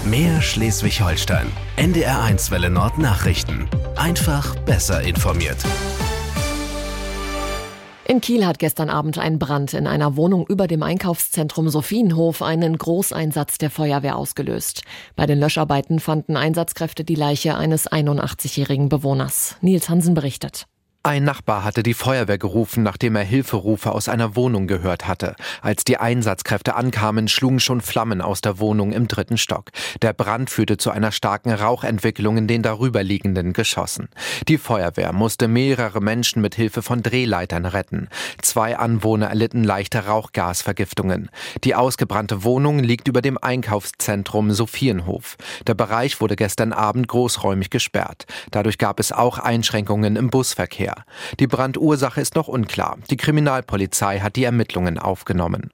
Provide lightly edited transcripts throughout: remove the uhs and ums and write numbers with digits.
Mehr Schleswig-Holstein. NDR1 Welle Nord Nachrichten. Einfach besser informiert. In Kiel hat gestern Abend ein Brand in einer Wohnung über dem Einkaufszentrum Sophienhof einen Großeinsatz der Feuerwehr ausgelöst. Bei den Löscharbeiten fanden Einsatzkräfte die Leiche eines 81-jährigen Bewohners. Nils Hansen berichtet. Ein Nachbar hatte die Feuerwehr gerufen, nachdem er Hilferufe aus einer Wohnung gehört hatte. Als die Einsatzkräfte ankamen, schlugen schon Flammen aus der Wohnung im 3. Stock. Der Brand führte zu einer starken Rauchentwicklung in den darüberliegenden Geschossen. Die Feuerwehr musste mehrere Menschen mit Hilfe von Drehleitern retten. 2 Anwohner erlitten leichte Rauchgasvergiftungen. Die ausgebrannte Wohnung liegt über dem Einkaufszentrum Sophienhof. Der Bereich wurde gestern Abend großräumig gesperrt. Dadurch gab es auch Einschränkungen im Busverkehr. Die Brandursache ist noch unklar. Die Kriminalpolizei hat die Ermittlungen aufgenommen.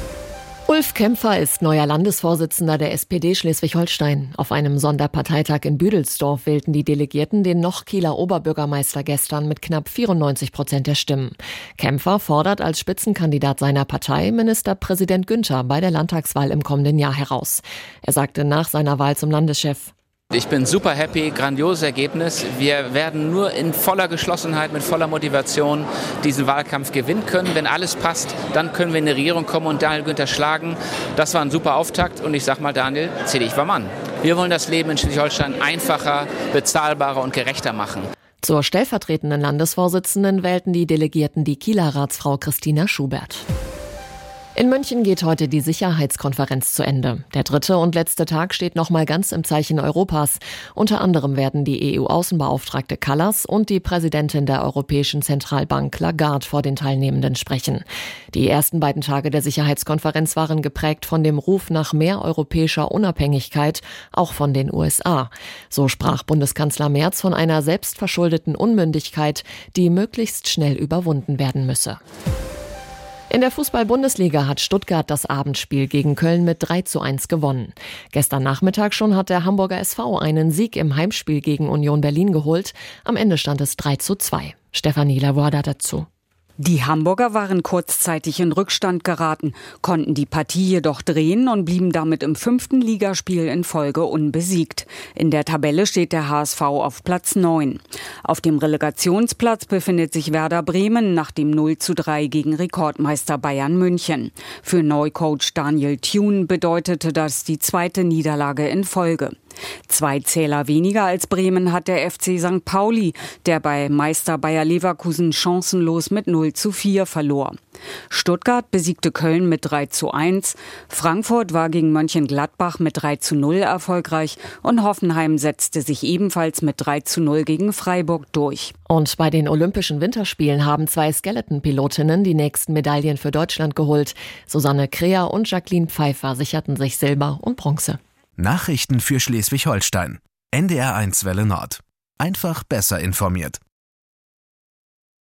Ulf Kämpfer ist neuer Landesvorsitzender der SPD Schleswig-Holstein. Auf einem Sonderparteitag in Büdelsdorf wählten die Delegierten den noch Kieler Oberbürgermeister gestern mit knapp 94% der Stimmen. Kämpfer fordert als Spitzenkandidat seiner Partei Ministerpräsident Günther bei der Landtagswahl im kommenden Jahr heraus. Er sagte nach seiner Wahl zum Landeschef: Ich bin super happy, grandioses Ergebnis. Wir werden nur in voller Geschlossenheit, mit voller Motivation diesen Wahlkampf gewinnen können. Wenn alles passt, dann können wir in die Regierung kommen und Daniel Günther schlagen. Das war ein super Auftakt und ich sag mal, Daniel, zieh dich warm an. Wir wollen das Leben in Schleswig-Holstein einfacher, bezahlbarer und gerechter machen. Zur stellvertretenden Landesvorsitzenden wählten die Delegierten die Kieler Ratsfrau Christina Schubert. In München geht heute die Sicherheitskonferenz zu Ende. Der 3. und letzte Tag steht nochmal ganz im Zeichen Europas. Unter anderem werden die EU-Außenbeauftragte Kallas und die Präsidentin der Europäischen Zentralbank Lagarde vor den Teilnehmenden sprechen. Die ersten beiden Tage der Sicherheitskonferenz waren geprägt von dem Ruf nach mehr europäischer Unabhängigkeit, auch von den USA. So sprach Bundeskanzler Merz von einer selbstverschuldeten Unmündigkeit, die möglichst schnell überwunden werden müsse. In der Fußball-Bundesliga hat Stuttgart das Abendspiel gegen Köln mit 3:1 gewonnen. Gestern Nachmittag schon hat der Hamburger SV einen Sieg im Heimspiel gegen Union Berlin geholt. Am Ende stand es 3:2. Stefanie Lavoada dazu. Die Hamburger waren kurzzeitig in Rückstand geraten, konnten die Partie jedoch drehen und blieben damit im 5. Ligaspiel in Folge unbesiegt. In der Tabelle steht der HSV auf Platz 9. Auf dem Relegationsplatz befindet sich Werder Bremen nach dem 0:3 gegen Rekordmeister Bayern München. Für Neucoach Daniel Thune bedeutete das die 2. Niederlage in Folge. 2 Zähler weniger als Bremen hat der FC St. Pauli, der bei Meister Bayer Leverkusen chancenlos mit 0:4 verlor. Stuttgart besiegte Köln mit 3:1, Frankfurt war gegen Mönchengladbach mit 3:0 erfolgreich und Hoffenheim setzte sich ebenfalls mit 3:0 gegen Freiburg durch. Und bei den Olympischen Winterspielen haben 2 Skeleton-Pilotinnen die nächsten Medaillen für Deutschland geholt. Susanne Kreher und Jacqueline Pfeiffer sicherten sich Silber und Bronze. Nachrichten für Schleswig-Holstein. NDR1 Welle Nord. Einfach besser informiert.